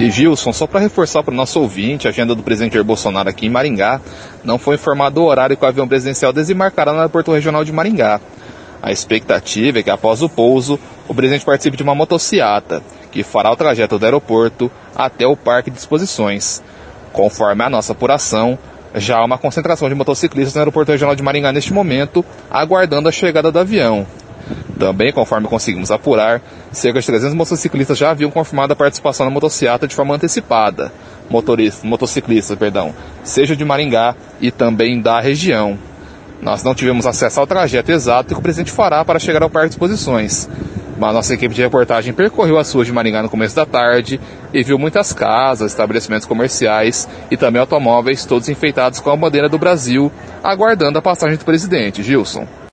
E Gilson, só para reforçar para o nosso ouvinte, a agenda do presidente Jair Bolsonaro aqui em Maringá, não foi informado o horário que o avião presidencial desembarcará no aeroporto regional de Maringá. A expectativa é que após o pouso, o presidente participe de uma motociata, que fará o trajeto do aeroporto até o Parque de Exposições. Conforme a nossa apuração, já há uma concentração de motociclistas no aeroporto regional de Maringá neste momento, aguardando a chegada do avião. Também, conforme conseguimos apurar, cerca de 300 motociclistas já haviam confirmado a participação na motociata de forma antecipada. Motociclistas, seja de Maringá e também da região. Nós não tivemos acesso ao trajeto exato que o presidente fará para chegar ao Parque de Exposições. Mas nossa equipe de reportagem percorreu as ruas de Maringá no começo da tarde e viu muitas casas, estabelecimentos comerciais e também automóveis, todos enfeitados com a bandeira do Brasil, aguardando a passagem do presidente. Gilson.